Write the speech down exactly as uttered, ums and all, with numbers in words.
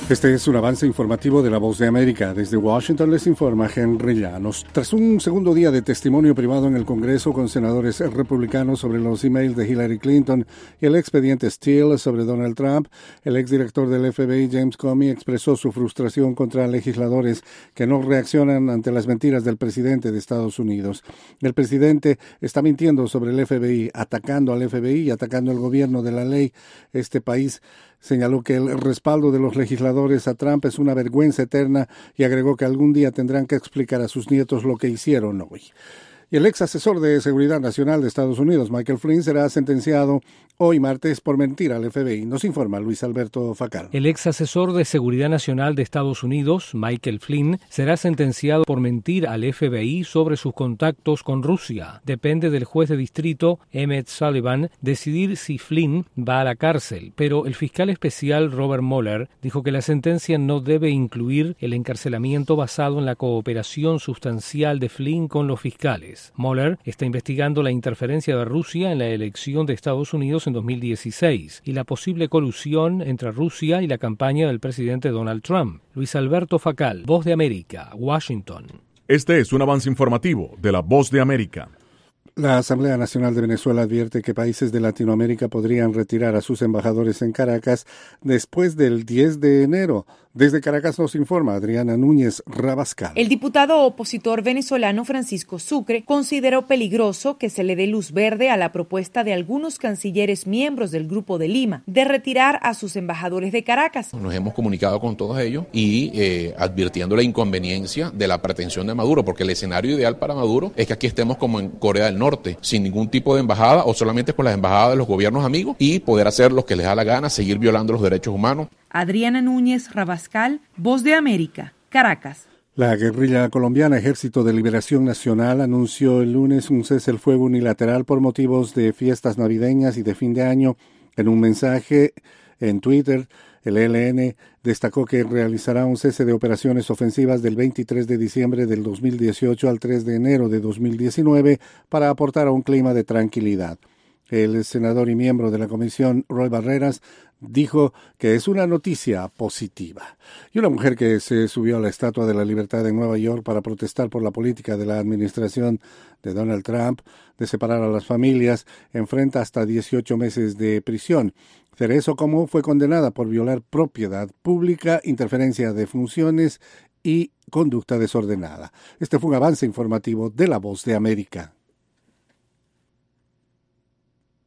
Este es un avance informativo de La Voz de América. Desde Washington les informa Henry Llanos. Tras un segundo día de testimonio privado en el Congreso con senadores republicanos sobre los emails de Hillary Clinton y el expediente Steele sobre Donald Trump, el exdirector del F B I, James Comey, expresó su frustración contra legisladores que no reaccionan ante las mentiras del presidente de Estados Unidos. El presidente está mintiendo sobre el F B I, atacando al F B I y atacando al gobierno de la ley. Este país señaló que el respaldo de los legisladores a Trump es una vergüenza eterna y agregó que algún día tendrán que explicar a sus nietos lo que hicieron hoy. Y el ex asesor de Seguridad Nacional de Estados Unidos, Michael Flynn, será sentenciado hoy martes por mentir al F B I. Nos informa Luis Alberto Facal. El ex asesor de Seguridad Nacional de Estados Unidos, Michael Flynn, será sentenciado por mentir al F B I sobre sus contactos con Rusia. Depende del juez de distrito, Emmett Sullivan, decidir si Flynn va a la cárcel, pero el fiscal especial Robert Mueller dijo que la sentencia no debe incluir el encarcelamiento basado en la cooperación sustancial de Flynn con los fiscales. Mueller está investigando la interferencia de Rusia en la elección de Estados Unidos en dos mil dieciséis y la posible colusión entre Rusia y la campaña del presidente Donald Trump. Luis Alberto Facal, Voz de América, Washington. Este es un avance informativo de la Voz de América. La Asamblea Nacional de Venezuela advierte que países de Latinoamérica podrían retirar a sus embajadores en Caracas después del diez de enero. Desde Caracas nos informa Adriana Núñez Rabascal. El diputado opositor venezolano Francisco Sucre consideró peligroso que se le dé luz verde a la propuesta de algunos cancilleres miembros del Grupo de Lima de retirar a sus embajadores de Caracas. Nos hemos comunicado con todos ellos y eh, advirtiendo la inconveniencia de la pretensión de Maduro, porque el escenario ideal para Maduro es que aquí estemos como en Corea del Norte, sin ningún tipo de embajada o solamente con las embajadas de los gobiernos amigos y poder hacer lo que les da la gana, seguir violando los derechos humanos. Adriana Núñez Rabascal, Voz de América, Caracas. La guerrilla colombiana Ejército de Liberación Nacional anunció el lunes un cese el fuego unilateral por motivos de fiestas navideñas y de fin de año. En un mensaje en Twitter, el E L N destacó que realizará un cese de operaciones ofensivas del veintitrés de diciembre del dos mil dieciocho al tres de enero de dos mil diecinueve para aportar a un clima de tranquilidad. El senador y miembro de la comisión, Roy Barreras, dijo que es una noticia positiva. Y una mujer que se subió a la Estatua de la Libertad en Nueva York para protestar por la política de la administración de Donald Trump de separar a las familias enfrenta hasta dieciocho meses de prisión. Cerezo Como fue condenada por violar propiedad pública, interferencia de funciones y conducta desordenada. Este fue un avance informativo de La Voz de América.